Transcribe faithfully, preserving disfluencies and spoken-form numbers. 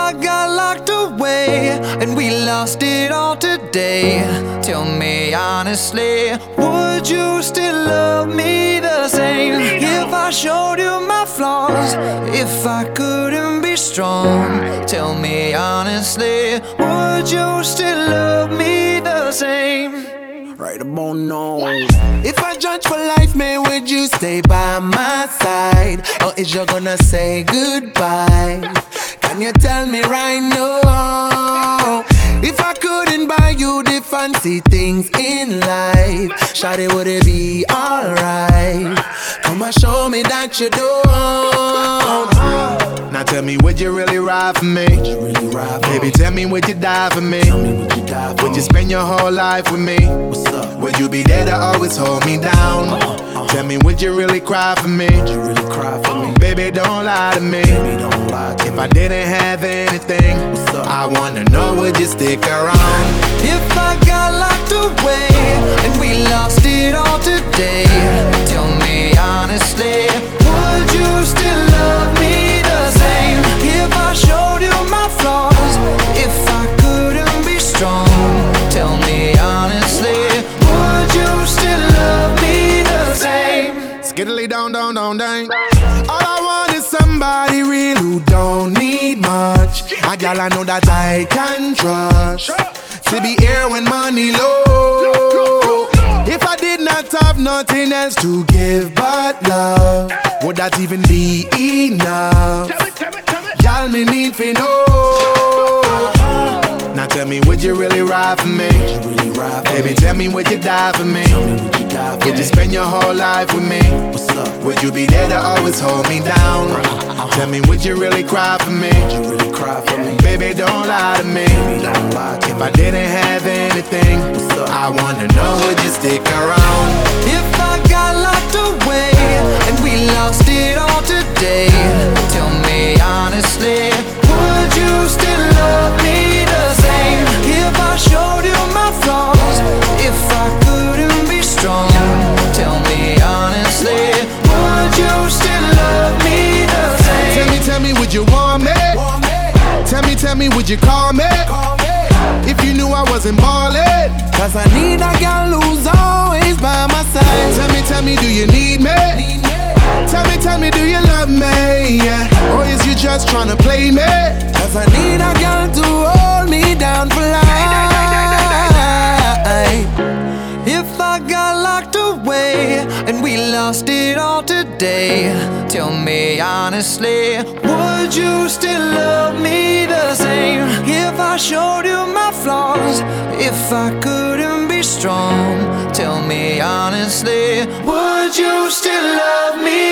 I got locked away and we lost it all today, tell me honestly, would you still love me the same? If I showed you my flaws, if I couldn't be strong, tell me honestly, would you still love me the same? Right about now. If I judge for life, man, would you stay by my side? Or is you gonna say goodbye? Can you tell me right now? If I couldn't buy you the fancy things in life, shawty, would it be alright? Come and show me that you don't. Now tell me, would you really ride for me? Would you really ride for Baby, me? tell me, would you die for me? Tell me, would you die for Would you me? spend your whole life with me? What's up? Would you be there to always hold me down? Uh-uh, uh-uh. Tell me, would you really cry for me? Would you really cry for me? Baby, don't lie to me. Baby, don't lie to If me. I didn't have anything, What's up? I wanna know, would you stick around? If I got locked away and we lost it all today, tell me honestly, would you still love me the same? If I showed you my flaws, if I couldn't be strong, tell me honestly, would you still love me the same? Skiddly down, down, down, down. All I want is somebody real who don't need much. A gal I know that I can trust, to be here when money low. If I did not have nothing else to give but love, would that even be enough? Y'all me need to know. Now tell me, would you really ride for me? Would you really ride for Baby, me? tell me, would you die for me? Tell me, would you die for Would me? you spend your whole life with me? What's up? Would you be there to always hold me down? Tell me, would you really cry for me? Would you really cry for me? Baby, don't lie to me. Baby, don't lie to If me. I didn't have anything, What's up? I wanna know, would you stick around? If I got locked away and we lost it all today, tell me honestly, would you still love me the same? If I showed you my flaws, if I couldn't be strong, tell me honestly, would you still love me the Tell same? me, tell me, would you want me? Tell me, tell me, would you call me? If you knew I wasn't ballin'. Cause I need a girl who's always by my side. Tell me, tell me, do you need me? Tell me, tell me, do you love me? Yeah. Or is you just tryna play me? Cause I need a girl to hold me down for life. If I got locked away and we lost it all today, tell me honestly, would you still love me the same? If I showed you my flaws, if I couldn't be strong, tell me honestly, would you still love me